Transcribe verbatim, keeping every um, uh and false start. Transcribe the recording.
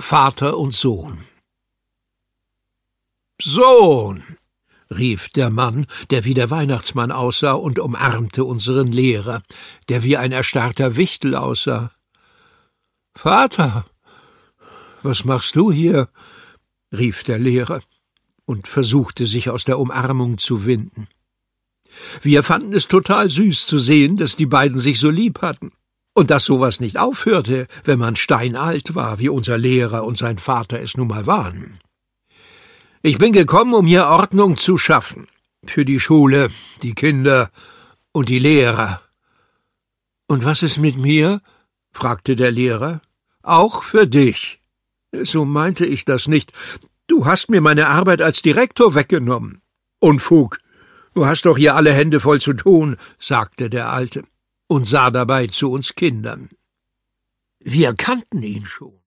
Vater und Sohn. »Sohn«, rief der Mann, der wie der Weihnachtsmann aussah, und umarmte unseren Lehrer, der wie ein erstarrter Wichtel aussah. »Vater, was machst du hier?« rief der Lehrer und versuchte, sich aus der Umarmung zu winden. Wir fanden es total süß zu sehen, dass die beiden sich so lieb hatten und dass sowas nicht aufhörte, wenn man steinalt war, wie unser Lehrer und sein Vater es nun mal waren. »Ich bin gekommen, um hier Ordnung zu schaffen, für die Schule, die Kinder und die Lehrer.« »Und was ist mit mir?« fragte der Lehrer. »Auch für dich.« »So meinte ich das nicht. Du hast mir meine Arbeit als Direktor weggenommen.« »Unfug, du hast doch hier alle Hände voll zu tun«, sagte der Alte und sah dabei zu uns Kindern. Wir kannten ihn schon.